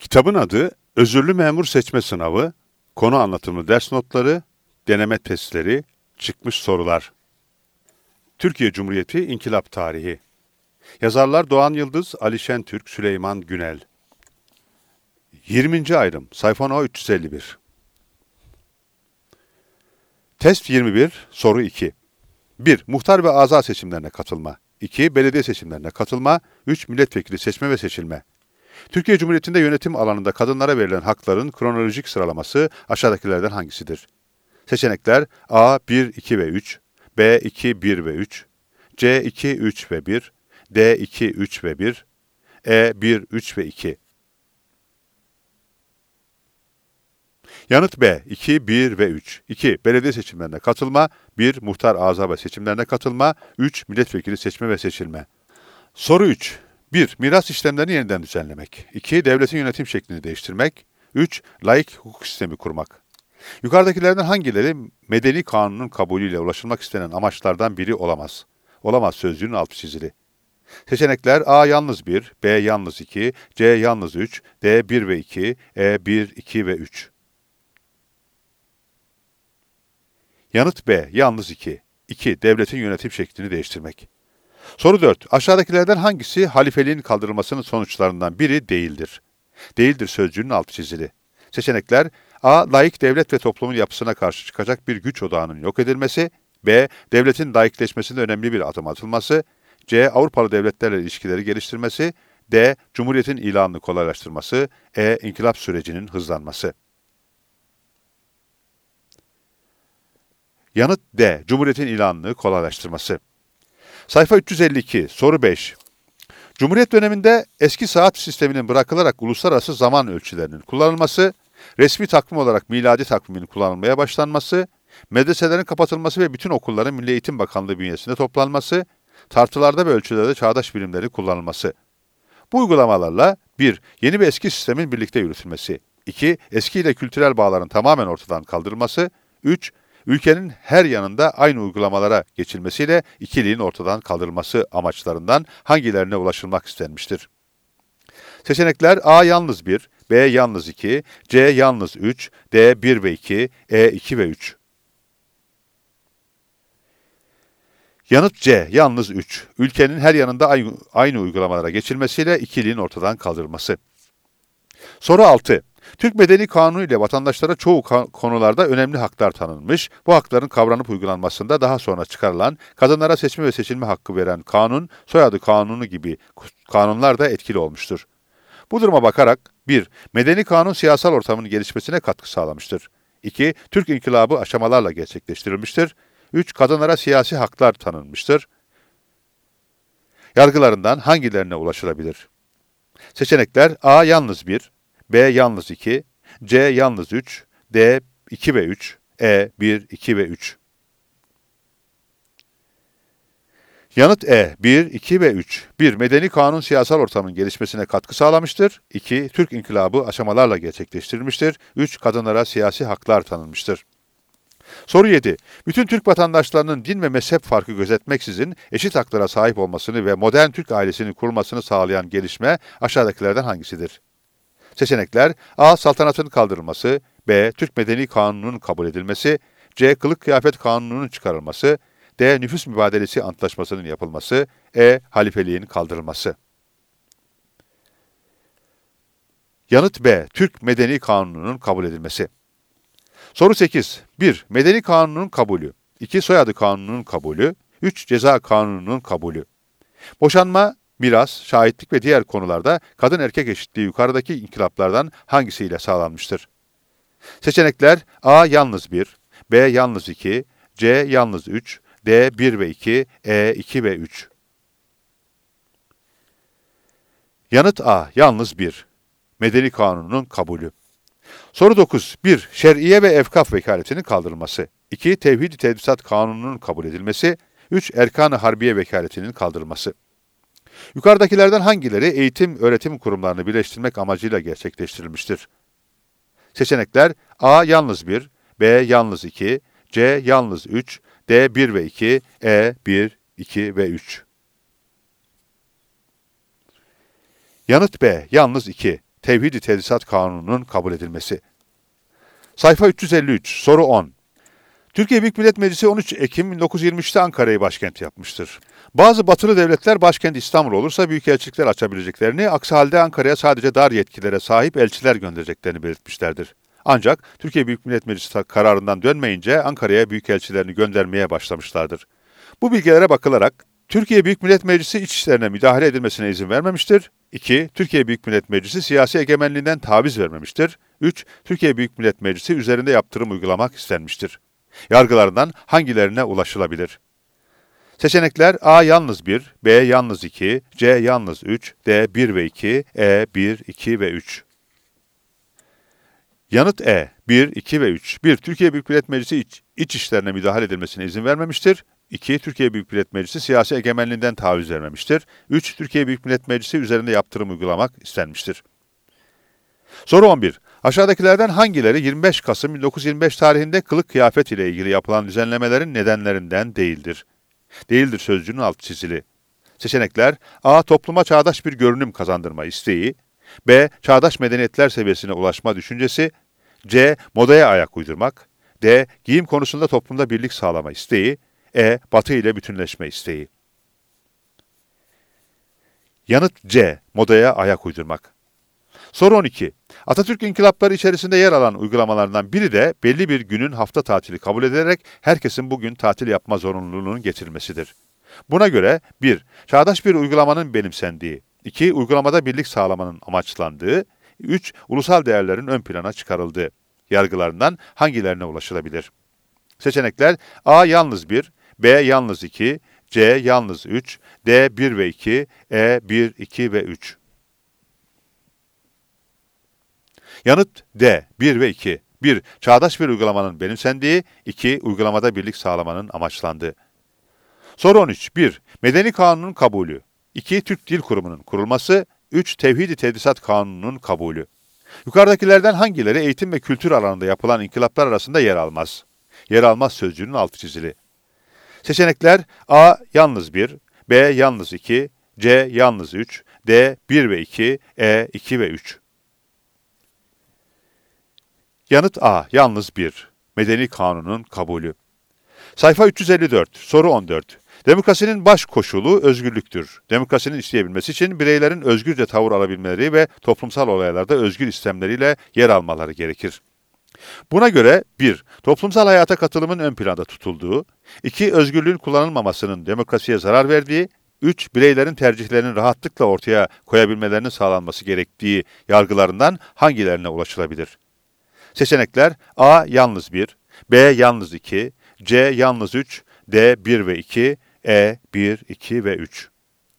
Kitabın adı Özürlü Memur Seçme Sınavı, konu anlatımı ders notları, deneme testleri, çıkmış sorular. Türkiye Cumhuriyeti İnkılap Tarihi. Yazarlar Doğan Yıldız, Ali Şentürk, Süleyman Günel. 20. ayrım, sayfa no 351. Test 21, soru 2. 1. Muhtar ve azat seçimlerine katılma. 2. Belediye seçimlerine katılma. 3. Milletvekili seçme ve seçilme. Türkiye Cumhuriyeti'nde yönetim alanında kadınlara verilen hakların kronolojik sıralaması aşağıdakilerden hangisidir? Seçenekler A. 1, 2 ve 3, B. 2, 1 ve 3, C. 2, 3 ve 1, D. 2, 3 ve 1, E. 1, 3 ve 2. Yanıt B. 2, 1 ve 3. 2. Belediye seçimlerine katılma. 1. Muhtar azaba seçimlerine katılma. 3. Milletvekili seçme ve seçilme. Soru 3. 1. Miras işlemlerini yeniden düzenlemek. 2. Devletin yönetim şeklini değiştirmek. 3. Laik hukuk sistemi kurmak. Yukarıdakilerden hangileri medeni kanunun kabulüyle ulaşılmak istenen amaçlardan biri olamaz? Olamaz sözcüğünün altı çizili. Seçenekler A. Yalnız 1, B. Yalnız 2, C. Yalnız 3, D. 1 ve 2, E. 1, 2 ve 3. Yanıt B. Yalnız 2. 2. Devletin yönetim şeklini değiştirmek. Soru 4. Aşağıdakilerden hangisi halifeliğin kaldırılmasının sonuçlarından biri değildir? Değildir sözcüğünün altı çizili. Seçenekler A. Laik devlet ve toplumun yapısına karşı çıkacak bir güç odağının yok edilmesi, B. Devletin laikleşmesinde önemli bir adım atılması, C. Avrupalı devletlerle ilişkileri geliştirmesi, D. Cumhuriyetin ilanını kolaylaştırması, E. İnkılap sürecinin hızlanması. Yanıt D. Cumhuriyetin ilanını kolaylaştırması. Sayfa 352, soru 5. Cumhuriyet döneminde eski saat sisteminin bırakılarak uluslararası zaman ölçülerinin kullanılması, resmi takvim olarak miladi takvimin kullanılmaya başlanması, medreselerin kapatılması ve bütün okulların Milli Eğitim Bakanlığı bünyesinde toplanması, tartılarda ve ölçülerde çağdaş birimleri kullanılması. Bu uygulamalarla 1. Yeni ve eski sistemin birlikte yürütülmesi, 2. Eski ile kültürel bağların tamamen ortadan kaldırılması, 3. Ülkenin her yanında aynı uygulamalara geçilmesiyle ikiliğin ortadan kaldırılması amaçlarından hangilerine ulaşılmak istenmiştir? Seçenekler A. Yalnız 1, B. Yalnız 2, C. Yalnız 3, D. 1 ve 2, E. 2 ve 3. Yanıt C. Yalnız 3. Ülkenin her yanında aynı uygulamalara geçilmesiyle ikiliğin ortadan kaldırılması. Soru 6. Türk Medeni Kanunu ile vatandaşlara çoğu konularda önemli haklar tanınmış, bu hakların kavranıp uygulanmasında daha sonra çıkarılan, kadınlara seçme ve seçilme hakkı veren kanun, soyadı kanunu gibi kanunlar da etkili olmuştur. Bu duruma bakarak 1. Medeni kanun siyasal ortamın gelişmesine katkı sağlamıştır. 2. Türk İnkılabı aşamalarla gerçekleştirilmiştir. 3. Kadınlara siyasi haklar tanınmıştır. Yargılarından hangilerine ulaşılabilir? Seçenekler A. Yalnız 1, B. Yalnız 2, C. Yalnız 3, D. 2 ve 3, E. 1, 2 ve 3. Yanıt E. 1, 2 ve 3. 1. Medeni kanun siyasal ortamın gelişmesine katkı sağlamıştır. 2. Türk İnkılabı aşamalarla gerçekleştirilmiştir. 3. Kadınlara siyasi haklar tanınmıştır. Soru 7. Bütün Türk vatandaşlarının din ve mezhep farkı gözetmeksizin eşit haklara sahip olmasını ve modern Türk ailesinin kurulmasını sağlayan gelişme aşağıdakilerden hangisidir? Seçenekler A. Saltanatın kaldırılması, B. Türk Medeni Kanunu'nun kabul edilmesi, C. Kılık Kıyafet Kanunu'nun çıkarılması, D. Nüfus Mübadelesi Antlaşması'nın yapılması, E. Halifeliğin kaldırılması. Yanıt B. Türk Medeni Kanunu'nun kabul edilmesi. Soru 8. 1. Medeni Kanunun kabulü. 2. Soyadı Kanunu'nun kabulü. 3. Ceza Kanunu'nun kabulü. Boşanma, miras, şahitlik ve diğer konularda kadın erkek eşitliği yukarıdaki inkılaplardan hangisiyle sağlanmıştır? Seçenekler A. Yalnız 1, B. Yalnız 2, C. Yalnız 3, D. 1 ve 2, E. 2 ve 3. Yanıt A. Yalnız 1. Medeni Kanunun kabulü. Soru 9. 1. Şer'iye ve evkaf vekaletinin kaldırılması. 2. Tevhid-i Tedrisat Kanunu'nun kabul edilmesi. 3. Erkan-ı Harbiye vekaletinin kaldırılması. Yukarıdakilerden hangileri eğitim, öğretim kurumlarını birleştirmek amacıyla gerçekleştirilmiştir? Seçenekler A. Yalnız 1, B. Yalnız 2, C. Yalnız 3, D. 1 ve 2, E. 1, 2 ve 3. Yanıt B. Yalnız 2. Tevhid-i Tedrisat Kanunu'nun kabul edilmesi. Sayfa 353, soru 10. Türkiye Büyük Millet Meclisi 13 Ekim 1923'te Ankara'yı başkent yapmıştır. Bazı batılı devletler başkent İstanbul olursa büyükelçilikler açabileceklerini, aksi halde Ankara'ya sadece dar yetkilere sahip elçiler göndereceklerini belirtmişlerdir. Ancak Türkiye Büyük Millet Meclisi kararından dönmeyince Ankara'ya büyükelçilerini göndermeye başlamışlardır. Bu bilgilere bakılarak Türkiye Büyük Millet Meclisi iç işlerine müdahale edilmesine izin vermemiştir. 2. Türkiye Büyük Millet Meclisi siyasi egemenliğinden taviz vermemiştir. 3. Türkiye Büyük Millet Meclisi üzerinde yaptırım uygulamak istenmiştir. Yargılarından hangilerine ulaşılabilir? Seçenekler A yalnız 1, B yalnız 2, C yalnız 3, D 1 ve 2, E 1, 2 ve 3. Yanıt E 1, 2 ve 3. 1. Türkiye Büyük Millet Meclisi iç işlerine müdahale edilmesine izin vermemiştir. 2. Türkiye Büyük Millet Meclisi siyasi egemenliğinden taviz vermemiştir. 3. Türkiye Büyük Millet Meclisi üzerinde yaptırım uygulamak istenmiştir. Soru 11. Aşağıdakilerden hangileri 25 Kasım 1925 tarihinde kılık kıyafet ile ilgili yapılan düzenlemelerin nedenlerinden değildir? Değildir sözcüğünün altı çizili. Seçenekler A. Topluma çağdaş bir görünüm kazandırma isteği, B. Çağdaş medeniyetler seviyesine ulaşma düşüncesi, C. Modaya ayak uydurmak, D. Giyim konusunda toplumda birlik sağlama isteği, E. Batı ile bütünleşme isteği. Yanıt C. Modaya ayak uydurmak. Soru 12. Atatürk inkılapları içerisinde yer alan uygulamalardan biri de belli bir günün hafta tatili kabul edilerek herkesin bugün tatil yapma zorunluluğunun getirilmesidir. Buna göre 1. Çağdaş bir uygulamanın benimsendiği, 2. Uygulamada birlik sağlamanın amaçlandığı, 3. Ulusal değerlerin ön plana çıkarıldığı. Yargılarından hangilerine ulaşılabilir? Seçenekler A. Yalnız 1, B. Yalnız 2, C. Yalnız 3, D. 1 ve 2, E. 1, 2 ve 3. Yanıt D. 1 ve 2. 1. Çağdaş bir uygulamanın benimsendiği, 2. Uygulamada birlik sağlamanın amaçlandığı. Soru 13. 1. Medeni Kanunun kabulü. 2. Türk Dil Kurumu'nun kurulması. 3. Tevhid-i Tedrisat Kanunu'nun kabulü. Yukarıdakilerden hangileri eğitim ve kültür alanında yapılan inkılaplar arasında yer almaz? Yer almaz sözcüğünün altı çizili. Seçenekler A. Yalnız 1, B. Yalnız 2, C. Yalnız 3, D. 1 ve 2, E. 2 ve 3. Yanıt A. Yalnız 1. Medeni Kanunun kabulü. Sayfa 354, soru 14. Demokrasinin baş koşulu özgürlüktür. Demokrasinin işleyebilmesi için bireylerin özgürce tavır alabilmeleri ve toplumsal olaylarda özgür istemleriyle yer almaları gerekir. Buna göre 1. Toplumsal hayata katılımın ön planda tutulduğu, 2. Özgürlüğün kullanılmamasının demokrasiye zarar verdiği, 3. Bireylerin tercihlerini rahatlıkla ortaya koyabilmelerinin sağlanması gerektiği yargılarından hangilerine ulaşılabilir? Seçenekler A. Yalnız 1, B. Yalnız 2, C. Yalnız 3, D. 1 ve 2, E. 1, 2 ve 3.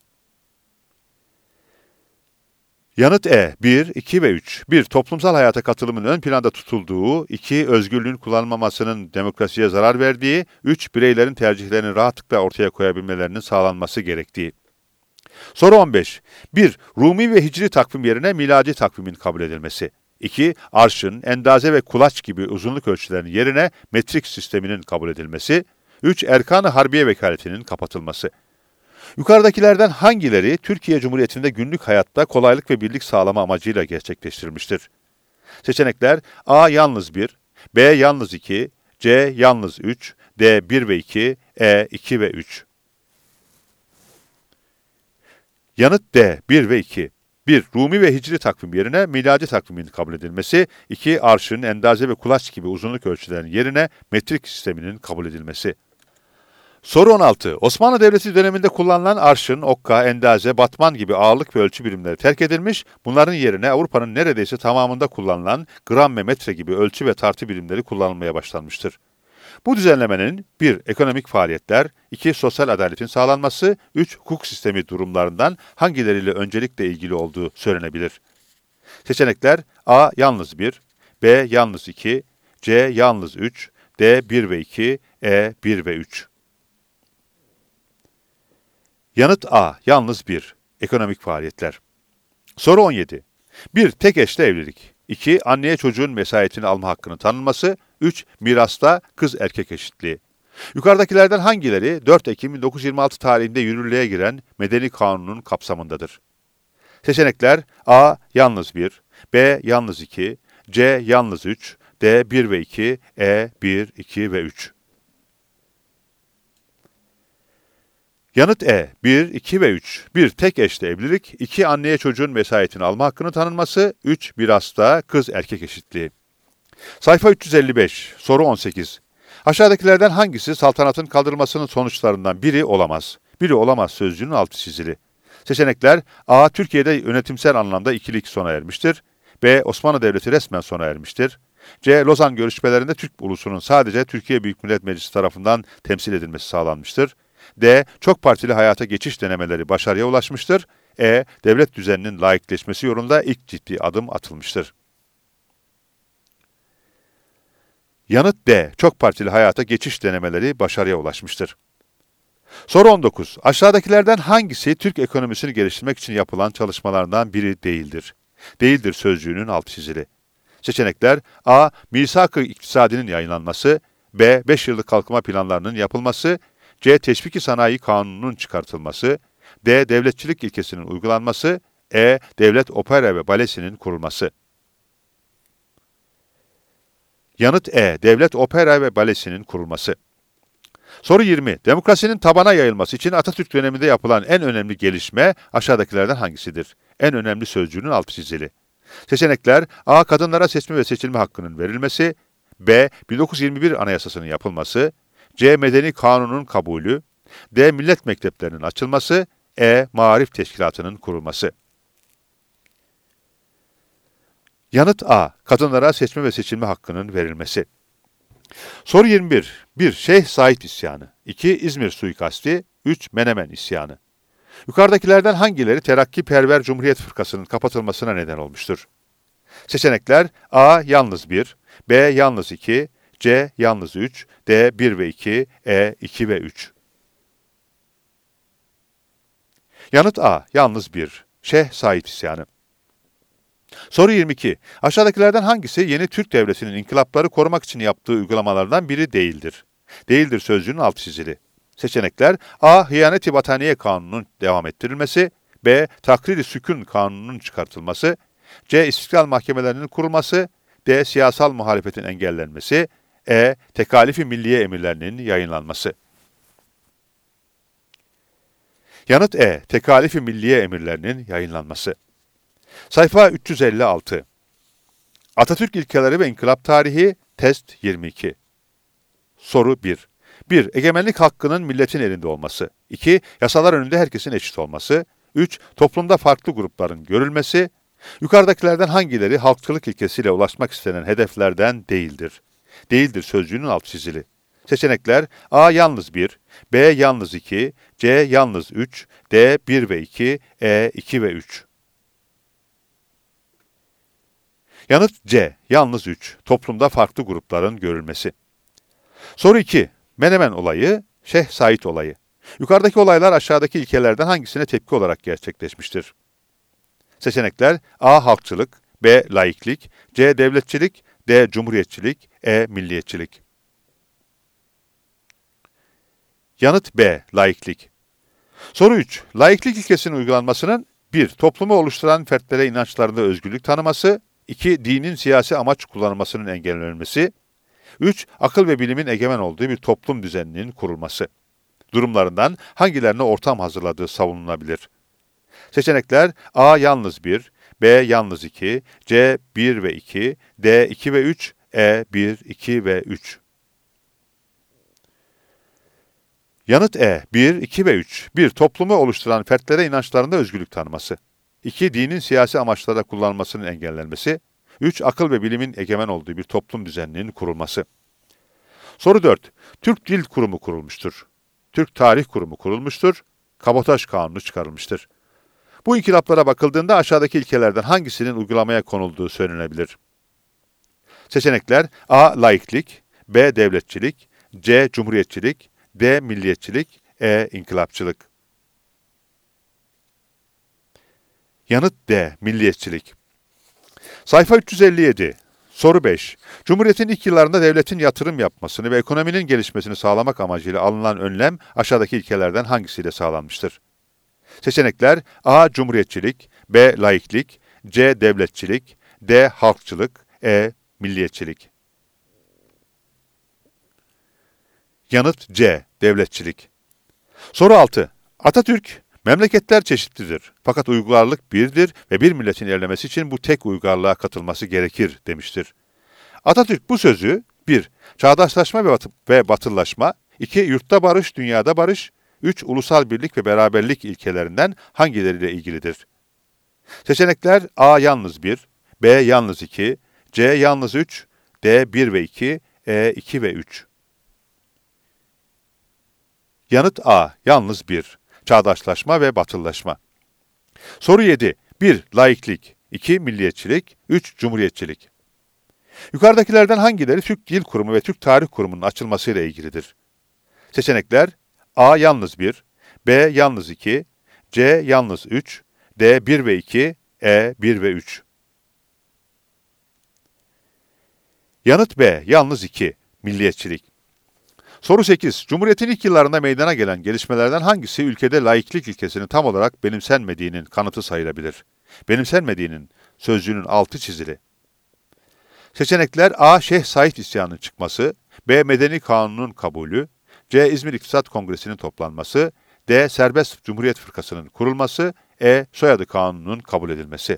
Yanıt E. 1, 2 ve 3. 1. Toplumsal hayata katılımın ön planda tutulduğu, 2. Özgürlüğün kullanılmamasının demokrasiye zarar verdiği, 3. Bireylerin tercihlerini rahatlıkla ortaya koyabilmelerinin sağlanması gerektiği. Soru 15. 1. Rumi ve Hicri takvim yerine miladi takvimin kabul edilmesi. 2. Arşın, endaze ve kulaç gibi uzunluk ölçülerinin yerine metrik sisteminin kabul edilmesi. 3. Erkan-ı Harbiye vekaletinin kapatılması. Yukarıdakilerden hangileri Türkiye Cumhuriyeti'nde günlük hayatta kolaylık ve birlik sağlama amacıyla gerçekleştirilmiştir? Seçenekler A. Yalnız 1, B. Yalnız 2, C. Yalnız 3, D. 1 ve 2, E. 2 ve 3. Yanıt D. 1 ve 2. 1. Rumi ve Hicri takvim yerine miladi takvimin kabul edilmesi. 2. Arşın, endaze ve kulaç gibi uzunluk ölçülerinin yerine metrik sisteminin kabul edilmesi. Soru 16. Osmanlı Devleti döneminde kullanılan arşın, okka, endaze, batman gibi ağırlık ve ölçü birimleri terk edilmiş, bunların yerine Avrupa'nın neredeyse tamamında kullanılan gram ve metre gibi ölçü ve tartı birimleri kullanılmaya başlanmıştır. Bu düzenlemenin 1. Ekonomik faaliyetler, 2. Sosyal adaletin sağlanması, 3. Hukuk sistemi durumlarından hangileriyle öncelikle ilgili olduğu söylenebilir. Seçenekler A. Yalnız 1, B. Yalnız 2, C. Yalnız 3, D. 1 ve 2, E. 1 ve 3. Yanıt A. Yalnız 1. Ekonomik faaliyetler. Soru 17. 1. Tek eşli evlilik. 2. Anneye çocuğun vesayetini alma hakkının tanınması. 3. Mirasta kız erkek eşitliği. Yukarıdakilerden hangileri 4 Ekim 1926 tarihinde yürürlüğe giren Medeni Kanun'un kapsamındadır? Seçenekler A. Yalnız 1, B. Yalnız 2, C. Yalnız 3, D. 1 ve 2, E. 1, 2 ve 3. Yanıt E. 1, 2 ve 3. 1. Tek eşli evlilik. 2. Anneye çocuğun vesayetini alma hakkını tanınması. 3. Mirasta kız erkek eşitliği. Sayfa 355. Soru 18. Aşağıdakilerden hangisi saltanatın kaldırılmasının sonuçlarından biri olamaz? Biri olamaz sözcüğünün altı çizili. Seçenekler A. Türkiye'de yönetimsel anlamda ikilik sona ermiştir. B. Osmanlı Devleti resmen sona ermiştir. C. Lozan görüşmelerinde Türk ulusunun sadece Türkiye Büyük Millet Meclisi tarafından temsil edilmesi sağlanmıştır. D. Çok partili hayata geçiş denemeleri başarıya ulaşmıştır. E. Devlet düzeninin laikleşmesi yolunda ilk ciddi adım atılmıştır. Yanıt D. Çok partili hayata geçiş denemeleri başarıya ulaşmıştır. Soru 19. Aşağıdakilerden hangisi Türk ekonomisini geliştirmek için yapılan çalışmalardan biri değildir? Değildir sözcüğünün altı çizili. Seçenekler A. Misak-ı İktisadi'nin yayınlanması, B. 5 yıllık kalkınma planlarının yapılması, C. Teşviki Sanayi Kanunu'nun çıkartılması, D. Devletçilik ilkesinin uygulanması, E. Devlet Opera ve Balesi'nin kurulması. Yanıt E. Devlet Opera ve Balesi'nin kurulması. Soru 20. Demokrasinin tabana yayılması için Atatürk döneminde yapılan en önemli gelişme aşağıdakilerden hangisidir? En önemli sözcüğünün altı çizili. Seçenekler A. Kadınlara seçme ve seçilme hakkının verilmesi, B. 1921 Anayasası'nın yapılması, C. Medeni Kanunun kabulü, D. Millet mekteplerinin açılması, E. Maarif Teşkilatı'nın kurulması. Yanıt A. Kadınlara seçme ve seçilme hakkının verilmesi. Soru 21. 1. Şeyh Said isyanı. 2. İzmir suikasti. 3. Menemen isyanı. Yukarıdakilerden hangileri Terakkiperver Cumhuriyet Fırkası'nın kapatılmasına neden olmuştur? Seçenekler A. Yalnız 1, B. Yalnız 2, C. Yalnız 3, D. 1 ve 2, E. 2 ve 3. Yanıt A. Yalnız 1. Şeyh Said isyanı. Soru 22. Aşağıdakilerden hangisi yeni Türk Devleti'nin inkılapları korumak için yaptığı uygulamalardan biri değildir? Değildir sözcüğünün altı çizili. Seçenekler A. Hıyanet-i Vataniye Kanunu'nun devam ettirilmesi, B. Takrir-i Sükun Kanunu'nun çıkartılması, C. İstiklal mahkemelerinin kurulması, D. Siyasal muhalefetin engellenmesi, E. Tekalifi milliye emirlerinin yayınlanması. Yanıt E. Tekalifi milliye emirlerinin yayınlanması. Sayfa 356. Atatürk ilkeleri ve inkılap tarihi, test 22. Soru 1. 1. Egemenlik hakkının milletin elinde olması. 2. Yasalar önünde herkesin eşit olması. 3. Toplumda farklı grupların görülmesi. Yukarıdakilerden hangileri halkçılık ilkesiyle ulaşmak istenen hedeflerden değildir? Değildir sözcüğünün alt çizili. Seçenekler A. Yalnız 1, B. Yalnız 2, C. Yalnız 3, D. 1 ve 2, E. 2 ve 3. Yanıt C. Yalnız 3. Toplumda farklı grupların görülmesi. Soru 2. Menemen olayı, Şeyh Said olayı. Yukarıdaki olaylar aşağıdaki ilkelerden hangisine tepki olarak gerçekleşmiştir? Seçenekler A. Halkçılık, B. Laiklik, C. Devletçilik, D. Cumhuriyetçilik, E. Milliyetçilik. Yanıt B. Laiklik. Soru 3. Laiklik ilkesinin uygulanmasının 1. Toplumu oluşturan fertlere inançlarında özgürlük tanıması, 2. Dinin siyasi amaç kullanılmasının engellenmesi, 3. Akıl ve bilimin egemen olduğu bir toplum düzeninin kurulması. Durumlarından hangilerine ortam hazırladığı savunulabilir? Seçenekler A. Yalnız 1, B. Yalnız 2, C. 1 ve 2, D. 2 ve 3, E. 1, 2 ve 3. Yanıt E. 1, 2 ve 3. 1. Toplumu oluşturan fertlere inançlarında özgürlük tanıması. 2. Dinin siyasi amaçlarda kullanılmasının engellenmesi. 3. Akıl ve bilimin egemen olduğu bir toplum düzeninin kurulması. Soru 4. Türk Dil Kurumu kurulmuştur. Türk Tarih Kurumu kurulmuştur. Kabotaj Kanunu çıkarılmıştır. Bu inkılaplara bakıldığında aşağıdaki ilkelerden hangisinin uygulamaya konulduğu söylenebilir? Seçenekler A. Laiklik, B. Devletçilik, C. Cumhuriyetçilik, D. Milliyetçilik, E. İnkılapçılık. Yanıt D. Milliyetçilik. Sayfa 357. Soru 5. Cumhuriyetin ilk yıllarında devletin yatırım yapmasını ve ekonominin gelişmesini sağlamak amacıyla alınan önlem aşağıdaki ilkelerden hangisiyle sağlanmıştır? Seçenekler A. Cumhuriyetçilik, B. Laiklik, C. Devletçilik, D. Halkçılık, E. Milliyetçilik. Yanıt C. Devletçilik. Soru 6. Atatürk, memleketler çeşitlidir fakat uygarlık birdir ve bir milletin ilerlemesi için bu tek uygarlığa katılması gerekir demiştir. Atatürk bu sözü 1. Çağdaşlaşma ve batılılaşma, 2. Yurtta barış, dünyada barış, 3. Ulusal birlik ve beraberlik ilkelerinden hangileriyle ilgilidir? Seçenekler A. Yalnız 1, B. Yalnız 2, C. Yalnız 3, D. 1 ve 2, E. 2 ve 3. Yanıt A. Yalnız 1. Çağdaşlaşma ve batılılaşma. Soru 7. 1. Laiklik, 2. Milliyetçilik, 3. Cumhuriyetçilik. Yukarıdakilerden hangileri Türk Dil Kurumu ve Türk Tarih Kurumu'nun açılmasıyla ilgilidir? Seçenekler A. Yalnız 1, B. Yalnız 2, C. Yalnız 3, D. 1 ve 2, E. 1 ve 3. Yanıt B. Yalnız 2. Milliyetçilik. Soru 8. Cumhuriyetin ilk yıllarında meydana gelen gelişmelerden hangisi ülkede laiklik ilkesinin tam olarak benimsenmediğinin kanıtı sayılabilir? Benimsenmediğinin sözcüğünün altı çizili. Seçenekler A. Şeyh Said isyanının çıkması, B. Medeni Kanun'un kabulü, C. İzmir İktisat Kongresi'nin toplanması, D. Serbest Cumhuriyet Fırkası'nın kurulması, E. Soyadı Kanunu'nun kabul edilmesi.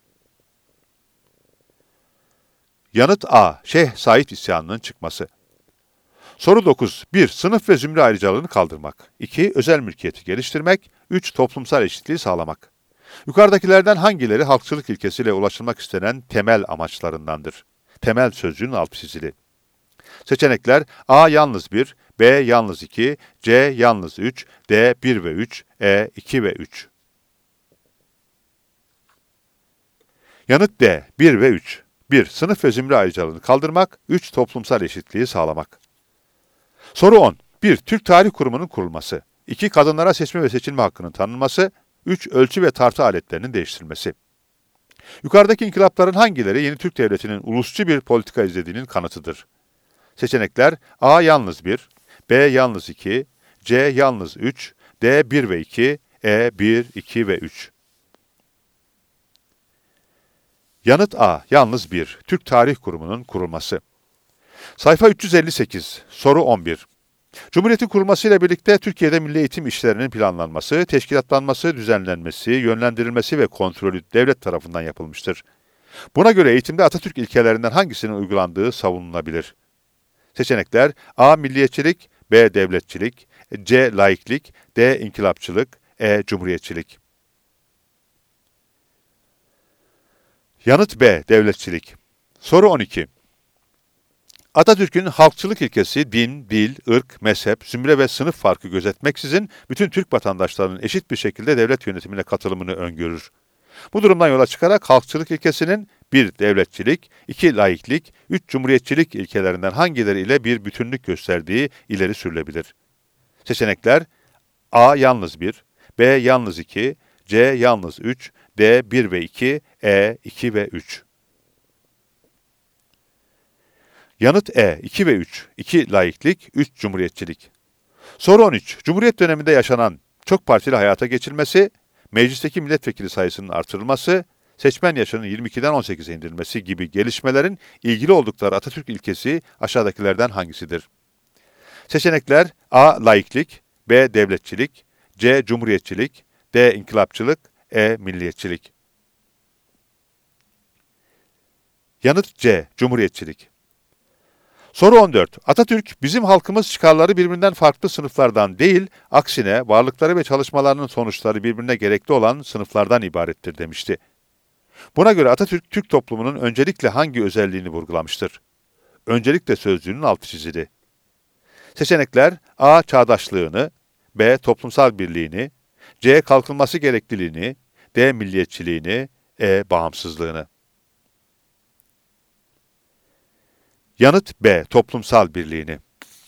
Yanıt A. Şeyh Said isyanının çıkması. Soru 9. 1. Sınıf ve zümre ayrıcalığını kaldırmak. 2. Özel mülkiyeti geliştirmek. 3. Toplumsal eşitliği sağlamak. Yukarıdakilerden hangileri halkçılık ilkesiyle ulaşılmak istenen temel amaçlarındandır? Temel sözcüğünün altı çizili. Seçenekler A. Yalnız 1, B. Yalnız 2, C. Yalnız 3, D. 1 ve 3, E. 2 ve 3. Yanıt D. 1 ve 3. 1. Sınıf ve zümre ayrıcalığını kaldırmak, 3. Toplumsal eşitliği sağlamak. Soru 10. 1. Türk Tarih Kurumu'nun kurulması. 2. Kadınlara seçme ve seçilme hakkının tanınması. 3. Ölçü ve tartı aletlerinin değiştirilmesi. Yukarıdaki inkılapların hangileri yeni Türk Devleti'nin ulusçu bir politika izlediğinin kanıtıdır? Seçenekler A. Yalnız 1, B. Yalnız 2, C. Yalnız 3, D. 1 ve 2, E. 1, 2 ve 3. Yanıt A. Yalnız 1. Türk Tarih Kurumu'nun kurulması. Sayfa 358. Soru 11. Cumhuriyetin kurulmasıyla birlikte Türkiye'de milli eğitim işlerinin planlanması, teşkilatlanması, düzenlenmesi, yönlendirilmesi ve kontrolü devlet tarafından yapılmıştır. Buna göre eğitimde Atatürk ilkelerinden hangisinin uygulandığı savunulabilir? Seçenekler A. Milliyetçilik, B. Devletçilik, C. Laiklik, D. İnkılapçılık, E. Cumhuriyetçilik. Yanıt B. Devletçilik. Soru 12. Atatürk'ün halkçılık ilkesi din, dil, ırk, mezhep, zümre ve sınıf farkı gözetmeksizin bütün Türk vatandaşlarının eşit bir şekilde devlet yönetimine katılımını öngörür. Bu durumdan yola çıkarak halkçılık ilkesinin 1. Devletçilik, 2. Laiklik, 3. Cumhuriyetçilik ilkelerinden hangileri ile bir bütünlük gösterdiği ileri sürülebilir. Seçenekler A. Yalnız 1, B. Yalnız 2, C. Yalnız 3, D. 1 ve 2, E. 2 ve 3. Yanıt E. 2 ve 3. 2. Laiklik, 3. Cumhuriyetçilik. Soru 13. Cumhuriyet döneminde yaşanan çok partili hayata geçilmesi, meclisteki milletvekili sayısının artırılması, seçmen yaşının 22'den 18'e indirilmesi gibi gelişmelerin ilgili oldukları Atatürk ilkesi aşağıdakilerden hangisidir? Seçenekler A. Laiklik, B. Devletçilik, C. Cumhuriyetçilik, D. İnkılapçılık, E. Milliyetçilik. Yanıt C. Cumhuriyetçilik. Soru 14. Atatürk, bizim halkımız çıkarları birbirinden farklı sınıflardan değil, aksine varlıkları ve çalışmalarının sonuçları birbirine gerekli olan sınıflardan ibarettir demişti. Buna göre Atatürk, Türk toplumunun öncelikle hangi özelliğini vurgulamıştır? Öncelikle sözcüğünün altı çizili. Seçenekler A. Çağdaşlığını, B. Toplumsal birliğini, C. Kalkınması gerekliliğini, D. Milliyetçiliğini, E. Bağımsızlığını. Yanıt B. Toplumsal birliğini.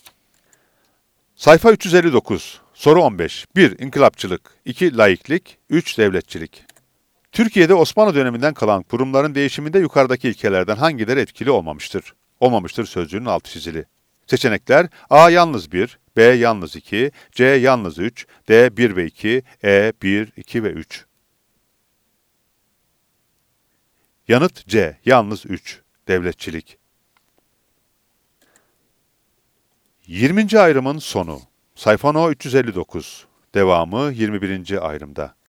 Sayfa 359. Soru 15. 1. İnkılapçılık, 2. Laiklik, 3. Devletçilik. Türkiye'de Osmanlı döneminden kalan kurumların değişiminde yukarıdaki ilkelerden hangileri etkili olmamıştır? Olmamıştır sözcüğünün altı çizili. Seçenekler A. Yalnız 1, B. Yalnız 2, C. Yalnız 3, D. 1 ve 2, E. 1, 2 ve 3. Yanıt C. Yalnız 3. Devletçilik. 20. ayrımın sonu. Sayfa No 359. Devamı 21. ayrımda.